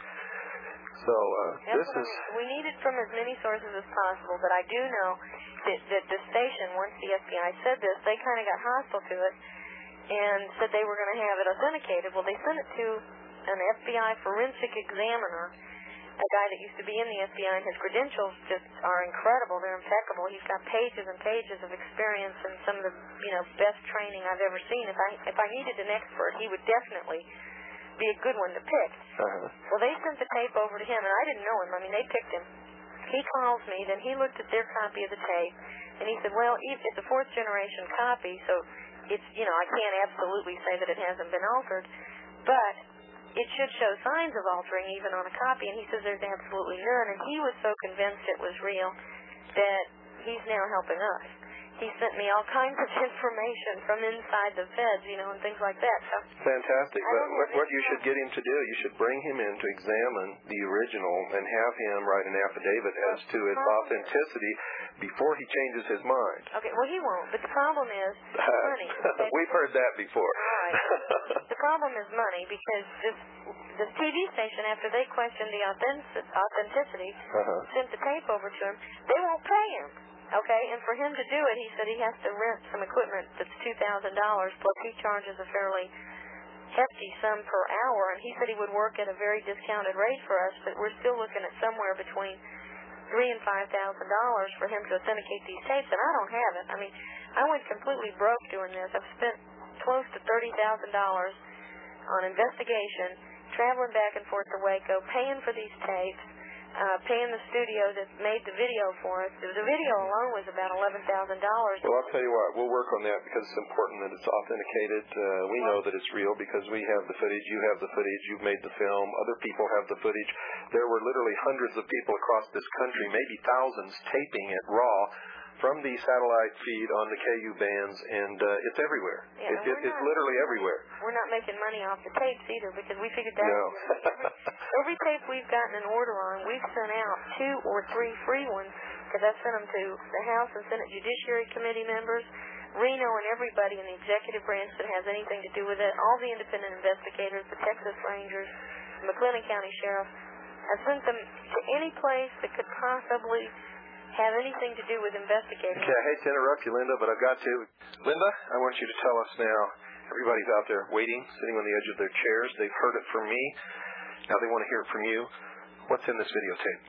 So uh, this is... We need it from as many sources as possible, but I do know that, that the station, once the F B I said this, they kind of got hostile to it and said they were going to have it authenticated. Well, they sent it to an F B I forensic examiner, a guy that used to be in the F B I, and his credentials just are incredible. They're impeccable. He's got pages and pages of experience and some of the, you know, best training I've ever seen. If I if I needed an expert, he would definitely be a good one to pick. Uh-huh. Well, they sent the tape over to him, and I didn't know him. I mean, they picked him. He calls me, then he looked at their copy of the tape, and he said, well, it's a fourth-generation copy, so it's, you know, I can't absolutely say that it hasn't been altered, but it should show signs of altering even on a copy, and he says there's absolutely none, and he was so convinced it was real that he's now helping us. He sent me all kinds of information from inside the feds, you know, and things like that. So fantastic. But what, what you should get him to do, you should bring him in to examine the original and have him write an affidavit as to its authenticity before he changes his mind. Okay, well, he won't, but the problem is money. Okay? We've heard that before. All right. The problem is money because this this T V station, after they questioned the authentic, authenticity, uh-huh. sent the tape over to him, they won't pay him. Okay, and for him to do it, he said he has to rent some equipment that's two thousand dollars, plus he charges a fairly hefty sum per hour, and he said he would work at a very discounted rate for us, but we're still looking at somewhere between three and five thousand dollars for him to authenticate these tapes, and I don't have it. I mean, I went completely broke doing this. I've spent close to thirty thousand dollars on investigation, traveling back and forth to Waco, paying for these tapes, Uh, paying the studio that made the video for us. The video alone was about eleven thousand dollars. Well, I'll tell you what, we'll work on that because it's important that it's authenticated. Uh, we know that it's real because we have the footage, you have the footage, you've made the film, other people have the footage. There were literally hundreds of people across this country, maybe thousands, taping it raw from the satellite feed on the K U bands, and uh, it's everywhere. Yeah, it, it, it's not, literally everywhere. We're not making money off the tapes either because we figured that no. every, every tape we've gotten an order on, we've sent out two or three free ones because I sent them to the House and Senate Judiciary Committee members, Reno, and everybody in the executive branch that has anything to do with it, all the independent investigators, the Texas Rangers, the McLennan County Sheriff. I sent them to any place that could possibly have anything to do with investigating. Okay, I hate to interrupt you, Linda, but I've got to. Linda, I want you to tell us now, everybody's out there waiting, sitting on the edge of their chairs. They've heard it from me. Now they want to hear it from you. What's in this videotape?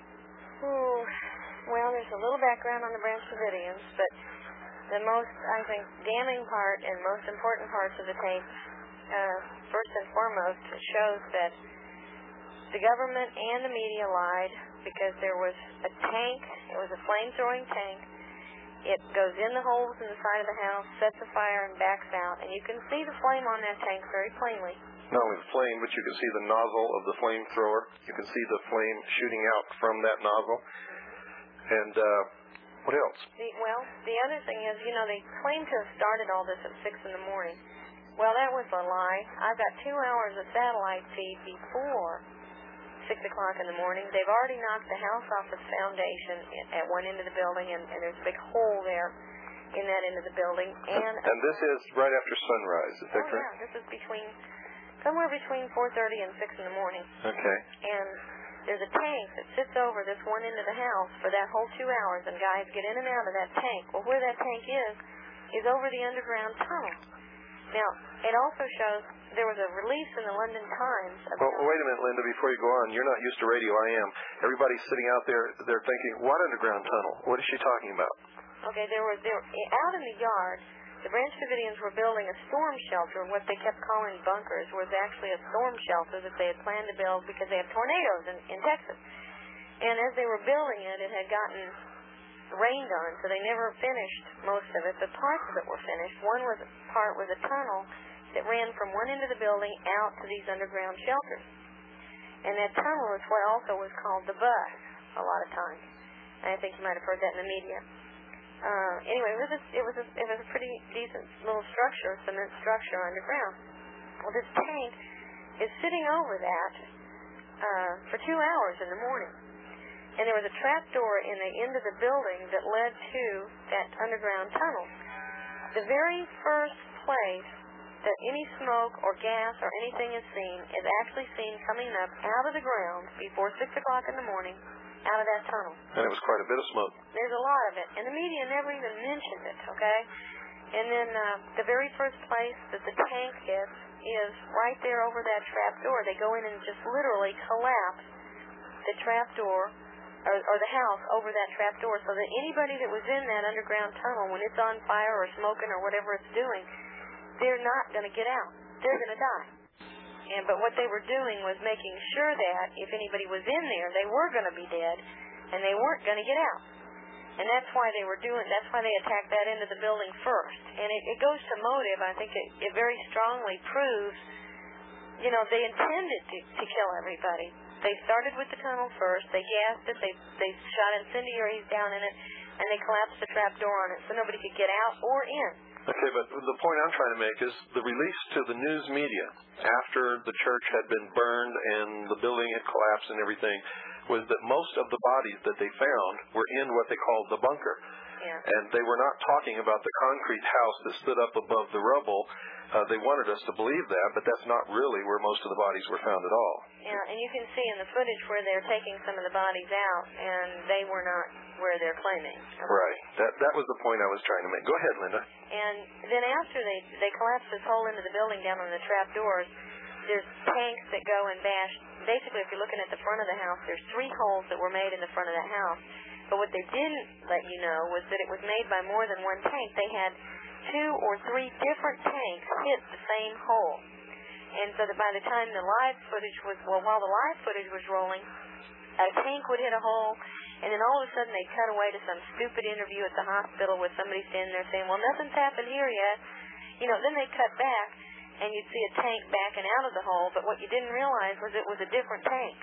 Oh, well, there's a little background on the Branch Davidians, but the most, I think, damning part and most important parts of the tape, uh, first and foremost, shows that the government and the media lied because there was a tank, it was a flame-throwing tank. It goes in the holes in the side of the house, sets a fire, and backs out. And you can see the flame on that tank very plainly. Not only the flame, but you can see the nozzle of the flamethrower. You can see the flame shooting out from that nozzle. And uh, what else? The, well, the other thing is, you know, they claim to have started all this at six in the morning. Well, that was a lie. I got two hours of satellite feed before six o'clock in the morning. They've already knocked the house off its foundation at one end of the building, and, and there's a big hole there in that end of the building. And, and this is right after sunrise, is that oh, correct? Yeah, this is between, somewhere between four thirty and six in the morning. Okay. And there's a tank that sits over this one end of the house for that whole two hours, and guys get in and out of that tank. Well, where that tank is, is over the underground tunnel. Now, it also shows there was a release in the London Times. Well, wait a minute, Linda, before you go on. You're not used to radio. I am. Everybody's sitting out there, they're thinking, what underground tunnel? What is she talking about? Okay, there was, there, out in the yard, the Branch Davidians were building a storm shelter, what they kept calling bunkers, was actually a storm shelter that they had planned to build because they have tornadoes in, in Texas. And as they were building it, it had gotten rained on, so they never finished most of it, but parts of it were finished. One was part was a tunnel that ran from one end of the building out to these underground shelters. And that tunnel is what also was called the bus a lot of times. And I think you might have heard that in the media. Uh, anyway, it was a, it was a, it was a pretty decent little structure, cement structure underground. Well, this tank is sitting over that uh, for two hours in the morning. And there was a trap door in the end of the building that led to that underground tunnel. The very first place that any smoke or gas or anything is seen is actually seen coming up out of the ground before six o'clock in the morning out of that tunnel. And it was quite a bit of smoke. There's a lot of it. And the media never even mentioned it, okay? And then uh, the very first place that the tank hits is right there over that trap door. They go in and just literally collapse the trap door Or, or the house over that trap door, so that anybody that was in that underground tunnel, when it's on fire or smoking or whatever it's doing, they're not going to get out. They're going to die. And but what they were doing was making sure that if anybody was in there, they were going to be dead, and they weren't going to get out. And that's why they were doing. That's why they attacked that end of the building first. And it, it goes to motive. I think it, it very strongly proves, you know, they intended to, to kill everybody. They started with the tunnel first. They gassed it. They they shot incendiaries down in it, and they collapsed the trap door on it so nobody could get out or in. Okay, but the point I'm trying to make is the release to the news media after the church had been burned and the building had collapsed and everything was that most of the bodies that they found were in what they called the bunker. Yeah. And they were not talking about the concrete house that stood up above the rubble. Uh, they wanted us to believe that, but that's not really where most of the bodies were found at all. Yeah, and you can see in the footage where they're taking some of the bodies out, and they were not where they're claiming. Right. That that was the point I was trying to make. Go ahead, Linda. And then after they, they collapse this whole into the building down on the trap doors, there's tanks that go and bash. Basically, if you're looking at the front of the house, there's three holes that were made in the front of the house. But what they didn't let you know was that it was made by more than one tank. They had two or three different tanks hit the same hole. And so that by the time the live footage was, well, while the live footage was rolling, a tank would hit a hole, and then all of a sudden they'd cut away to some stupid interview at the hospital with somebody standing there saying, well, nothing's happened here yet. You know, then they'd cut back, and you'd see a tank backing out of the hole, but what you didn't realize was it was a different tank.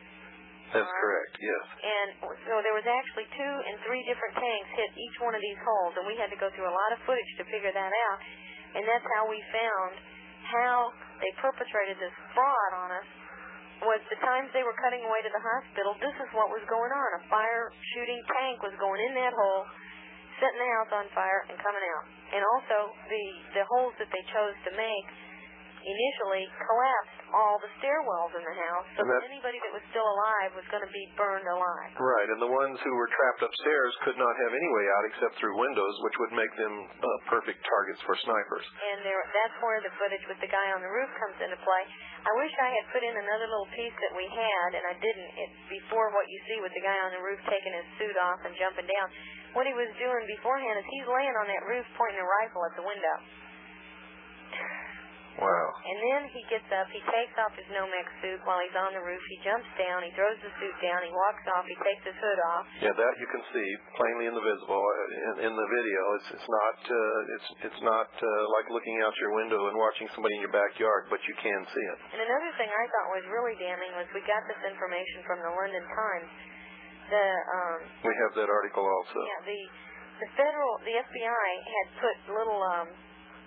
That's uh, correct, yes. And so there was actually two and three different tanks hit each one of these holes, and we had to go through a lot of footage to figure that out. And that's how we found how they perpetrated this fraud on us, was the times they were cutting away to the hospital, this is what was going on. A fire-shooting tank was going in that hole, setting the house on fire, and coming out. And also, the, the holes that they chose to make initially collapsed all the stairwells in the house, so that anybody that was still alive was going to be burned alive. Right, and the ones who were trapped upstairs could not have any way out except through windows, which would make them uh, perfect targets for snipers. And there, that's where the footage with the guy on the roof comes into play. I wish I had put in another little piece that we had, and I didn't. It's before what you see with the guy on the roof taking his suit off and jumping down. What he was doing beforehand is he's laying on that roof pointing a rifle at the window. Wow. And then he gets up, he takes off his Nomex suit while he's on the roof, he jumps down, he throws the suit down, he walks off, he takes his hood off. Yeah, that you can see plainly in the visible in, in the video. It's it's not uh, it's it's not uh, like looking out your window and watching somebody in your backyard, but you can see it. And another thing I thought was really damning was we got this information from the London Times. The um We have that article also. Yeah, the the federal the F B I had put little um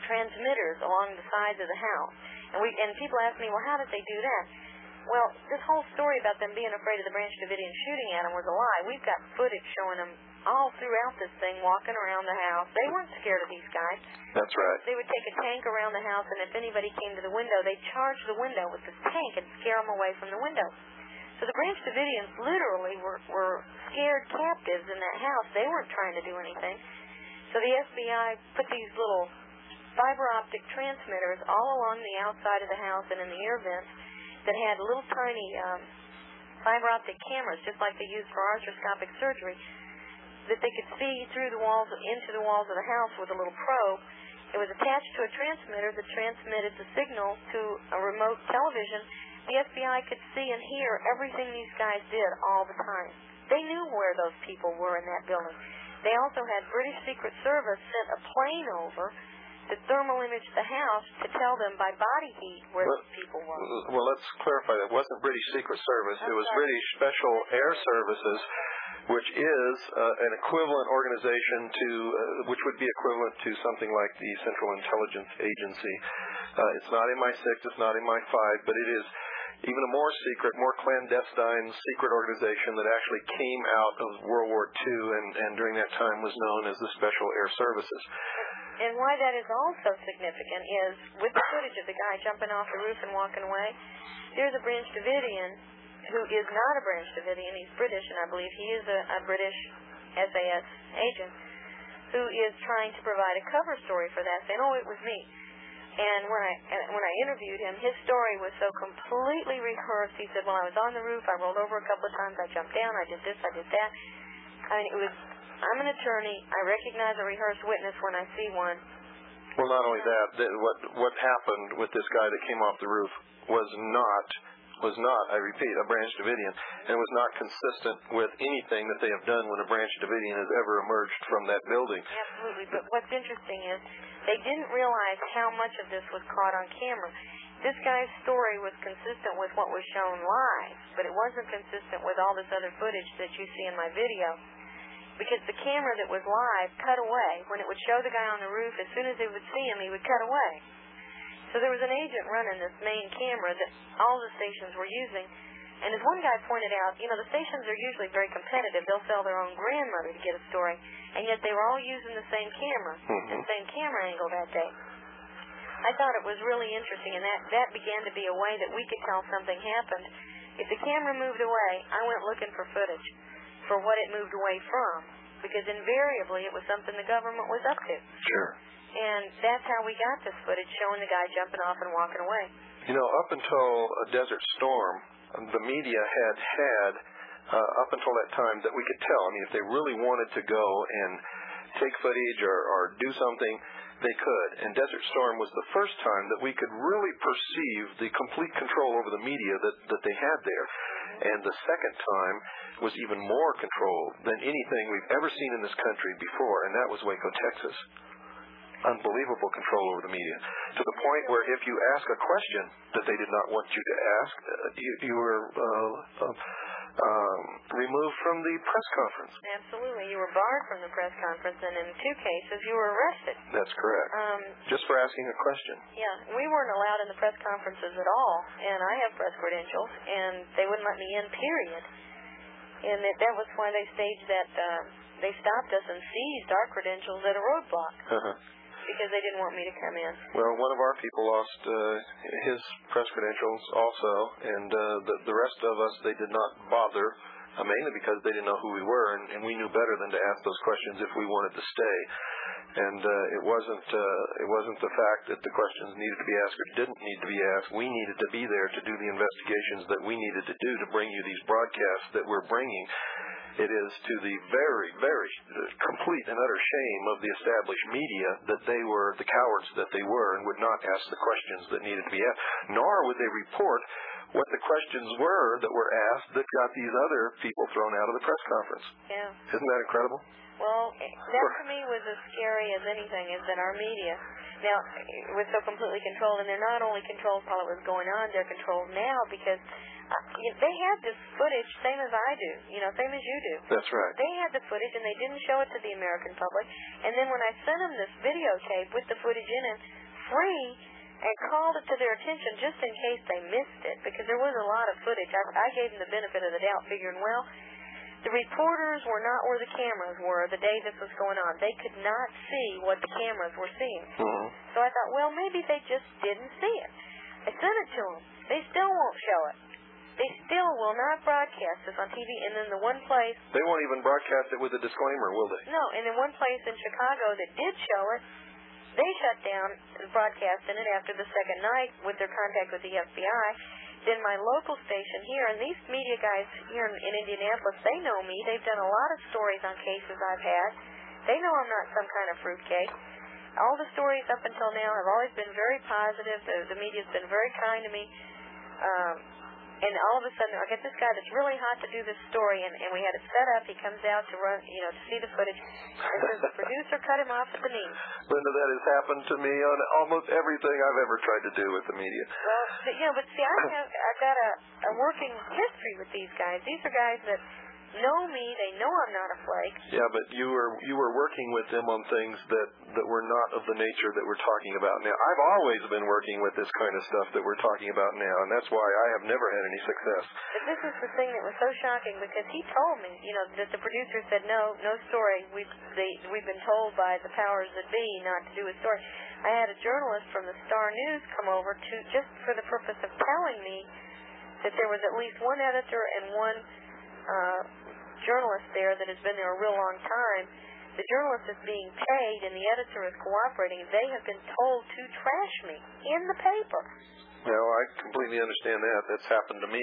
transmitters along the sides of the house. And we and people ask me, well, how did they do that? Well, this whole story about them being afraid of the Branch Davidians shooting at them was a lie. We've got footage showing them all throughout this thing, walking around the house. They weren't scared of these guys. That's right. They would take a tank around the house, and if anybody came to the window, they'd charge the window with this tank and scare them away from the window. So the Branch Davidians literally were, were scared captives in that house. They weren't trying to do anything. So the F B I put these little fiber optic transmitters all along the outside of the house and in the air vents that had little tiny um, fiber optic cameras, just like they use for arthroscopic surgery, that they could see through the walls, into the walls of the house with a little probe. It was attached to a transmitter that transmitted the signal to a remote television. The F B I could see and hear everything these guys did all the time. They knew where those people were in that building. They also had British Secret Service sent a plane over to thermal image the house to tell them by body heat where well, the people were. Well, let's clarify that. It wasn't British Secret Service. I'm it was sorry. British Special Air Services, which is uh, an equivalent organization to, uh, which would be equivalent to something like the Central Intelligence Agency. Uh, it's not M I six, it's not M I five, but it is even a more secret, more clandestine secret organization that actually came out of World War Two and, and during that time was known as the Special Air Services. And why that is also significant is, with the footage of the guy jumping off the roof and walking away, there's a Branch Davidian who is not a Branch Davidian. He's British, and I believe he is a, a British S A S agent who is trying to provide a cover story for that, saying, oh, it was me. And when I when I interviewed him, his story was so completely rehearsed. He said, well, I was on the roof, I rolled over a couple of times, I jumped down, I did this, I did that. I mean, it was, I'm an attorney, I recognize a rehearsed witness when I see one. Well, not only that, that what what happened with this guy that came off the roof was not, was not, I repeat, a Branch Davidian, and was not consistent with anything that they have done when a Branch Davidian has ever emerged from that building. Absolutely, but what's interesting is they didn't realize how much of this was caught on camera. This guy's story was consistent with what was shown live, but it wasn't consistent with all this other footage that you see in my video. Because the camera that was live cut away. When it would show the guy on the roof, as soon as they would see him, he would cut away. So there was an agent running this main camera that all the stations were using. And as one guy pointed out, you know, the stations are usually very competitive. They'll sell their own grandmother to get a story. And yet they were all using the same camera, Mm-hmm. the same camera angle that day. I thought it was really interesting, and that, that began to be a way that we could tell something happened. If the camera moved away, I went looking for footage for what it moved away from, because invariably it was something the government was up to. Sure. And that's how we got this footage, showing the guy jumping off and walking away. You know, up until a Desert Storm, the media had had, uh, up until that time, that we could tell. I mean, if they really wanted to go and take footage or, or do something, they could. And Desert Storm was the first time that we could really perceive the complete control over the media that, that they had there. And the second time was even more control than anything we've ever seen in this country before, and that was Waco, Texas. Unbelievable control over the media, to the point where if you ask a question that they did not want you to ask, uh, you, you were uh, uh, um, removed from the press conference. Absolutely. You were barred from the press conference, and in two cases you were arrested. That's correct. Um, Just for asking a question. Yeah, we weren't allowed in the press conferences at all, and I have press credentials, and they wouldn't let me in, period. And that, that was why they staged that, uh, they stopped us and seized our credentials at a roadblock. Uh-huh. Because they didn't want me to come in. Well, one of our people lost uh, his press credentials also, and uh, the, the rest of us, they did not bother, uh, mainly because they didn't know who we were, and, and we knew better than to ask those questions if we wanted to stay. And uh, it wasn't uh, it wasn't the fact that the questions needed to be asked or didn't need to be asked. We needed to be there to do the investigations that we needed to do to bring you these broadcasts that we're bringing. It is to the very, very complete and utter shame of the established media that they were the cowards that they were and would not ask the questions that needed to be asked, nor would they report what the questions were that were asked that got these other people thrown out of the press conference. Yeah. Isn't that incredible? Well, that to me was as scary as anything, is that our media now was so completely controlled, and they're not only controlled while it was going on, they're controlled now because uh, you know, they have this footage, same as I do, you know, same as you do. That's right. They had the footage, and they didn't show it to the American public. And then when I sent them this videotape with the footage in it, free and called it to their attention just in case they missed it, because there was a lot of footage. I, I gave them the benefit of the doubt, figuring, well, the reporters were not where the cameras were the day this was going on. They could not see what the cameras were seeing. Mm-hmm. So I thought, well, maybe they just didn't see it. I sent it to them. They still won't show it. They still will not broadcast this on T V. And then the one place... They won't even broadcast it with a disclaimer, will they? No, and in one place in Chicago that did show it, they shut down broadcasting it after the second night with their contact with the F B I. Then my local station here, and these media guys here in, in Indianapolis, they know me. They've done a lot of stories on cases I've had. They know I'm not some kind of fruitcake. All the stories up until now have always been very positive. The, the media's been very kind to me. Um, and all of a sudden, I get this guy that's really hot to do this story, and, and we had it set up. He comes out to run, you know, to see the footage, and says the producer cut him off at the knees. Linda, that has happened to me on almost everything I've ever tried to do with the media. Well, but, you know, but see, I have, I've got a, a working history with these guys. These are guys that know me. They know I'm not a flake. Yeah, but you were you were working with them on things that, that were not of the nature that we're talking about now. I've always been working with this kind of stuff that we're talking about now, and that's why I have never had any success. But this is the thing that was so shocking, because he told me, you know, that the producer said, no, no story. We've, they, we've been told by the powers that be not to do a story. I had a journalist from the Star News come over to just for the purpose of telling me that there was at least one editor and one uh, journalist there that has been there a real long time. The journalist is being paid and the editor is cooperating. They have been told to trash me in the paper. No, I completely understand that. That's happened to me.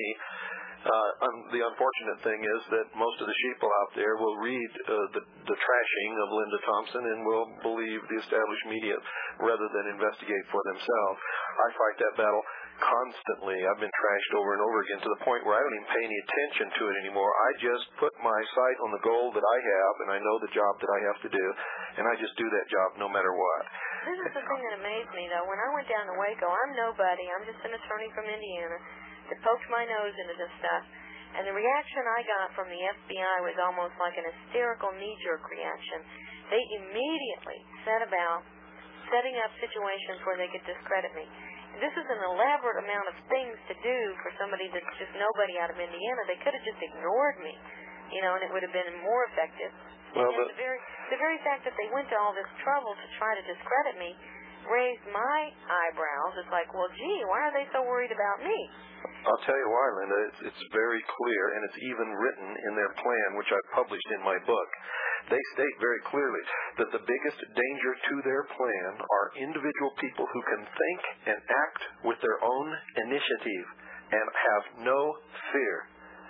Uh, un- the unfortunate thing is that most of the sheeple out there will read uh, the, the trashing of Linda Thompson and will believe the established media rather than investigate for themselves. I fight that battle constantly. I've been trashed over and over again to the point where I don't even pay any attention to it anymore. I just put my sight on the goal that I have, and I know the job that I have to do, and I just do that job no matter what. This is the thing that amazed me, though. When I went down to Waco, I'm nobody. I'm just an attorney from Indiana that poked my nose into this stuff. And the reaction I got from the F B I was almost like an hysterical knee-jerk reaction. They immediately set about setting up situations where they could discredit me. This is an elaborate amount of things to do for somebody that's just nobody out of Indiana. They could have just ignored me, you know, and it would have been more effective. Well, and the very, the very fact that they went to all this trouble to try to discredit me raised my eyebrows. It's like, well, gee, why are they so worried about me? I'll tell you why, Linda. It's, it's very clear, and it's even written in their plan, which I've published in my book. They state very clearly that the biggest danger to their plan are individual people who can think and act with their own initiative and have no fear.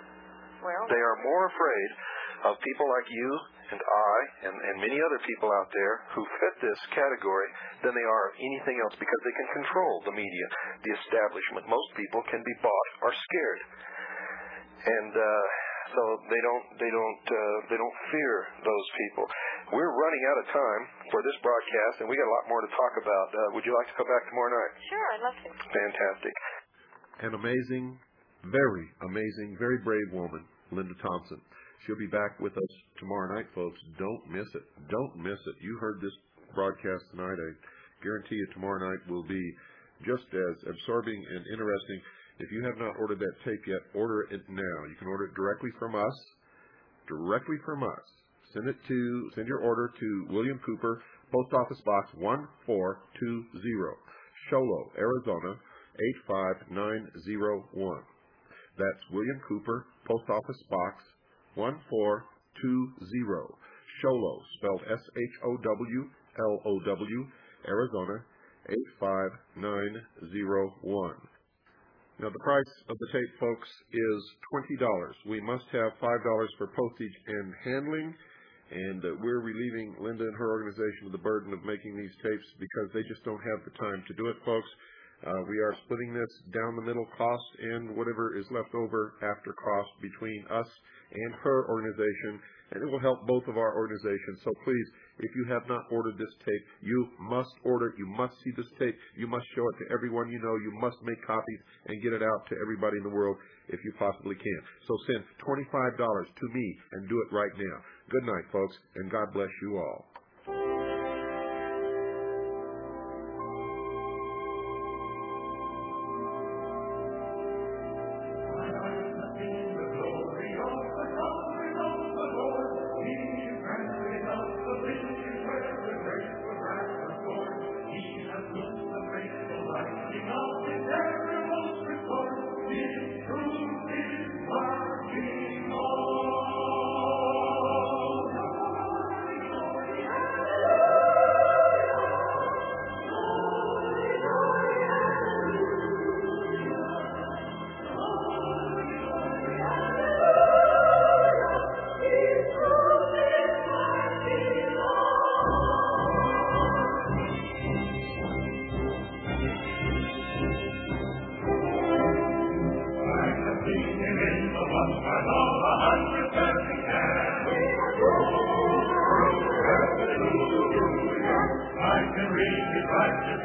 Well, they are more afraid of people like you and I and, and many other people out there who fit this category than they are of anything else, because they can control the media, the establishment. Most people can be bought or scared. And uh, so they don't they don't uh, they don't fear those people. We're running out of time for this broadcast, and we got a lot more to talk about. Uh, would you like to come back tomorrow night? Sure, I'd love to. Fantastic. An amazing, very amazing, very brave woman, Linda Thompson. She'll be back with us tomorrow night, folks. Don't miss it. Don't miss it. You heard this broadcast tonight. I guarantee you tomorrow night will be just as absorbing and interesting. If you have not ordered that tape yet, order it now. You can order it directly from us. Directly from us. Send it to send your order to William Cooper, Post Office Box one four two zero, Show Low, Arizona eight five nine zero one. That's William Cooper, Post Office Box one four two zero, Show Low, spelled S H O W L O W, Arizona eight five nine zero one. Now, the price of the tape, folks, is twenty dollars. We must have five dollars for postage and handling, and uh, we're relieving Linda and her organization of the burden of making these tapes because they just don't have the time to do it, folks. Uh, we are splitting this down the middle cost and whatever is left over after cost between us and her organization, and it will help both of our organizations. So please, if you have not ordered this tape, you must order it. You must see this tape. You must show it to everyone you know. You must make copies and get it out to everybody in the world if you possibly can. So send twenty-five dollars to me and do it right now. Good night, folks, and God bless you all.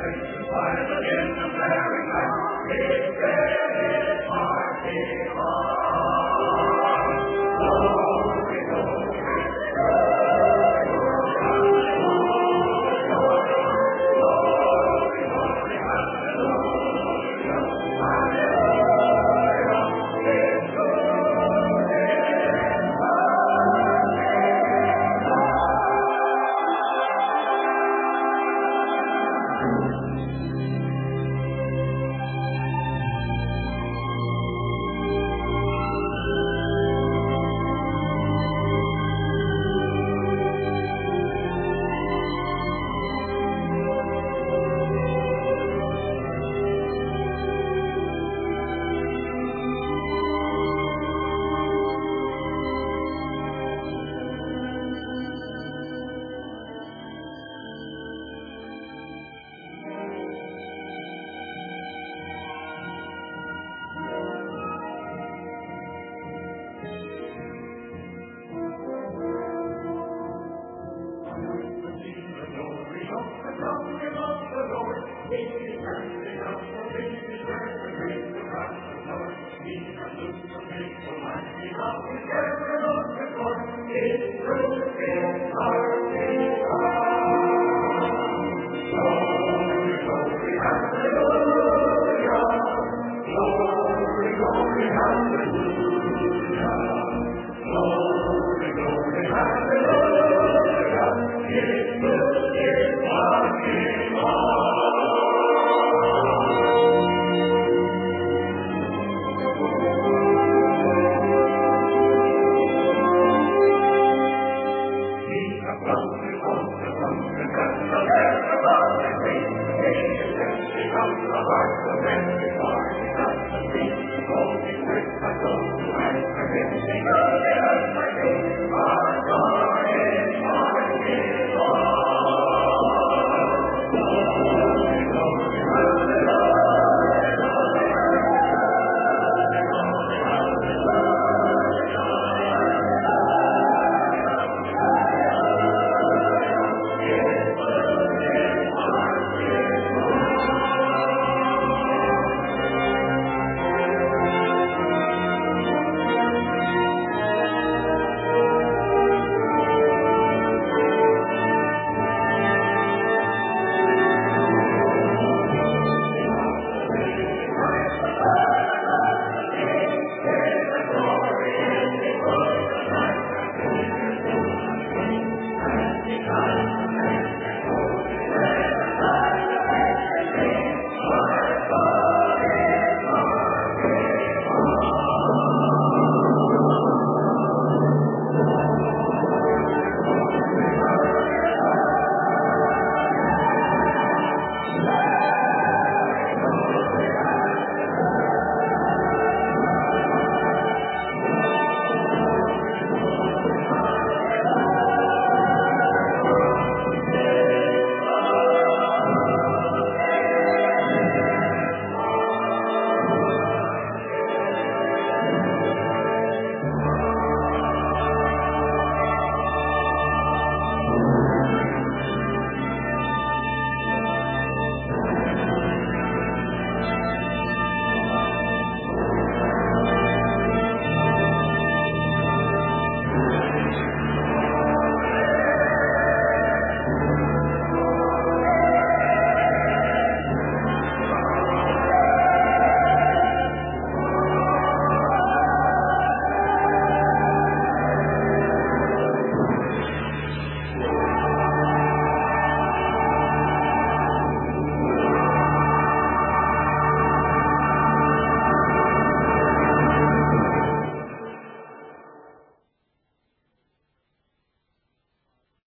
Thank you.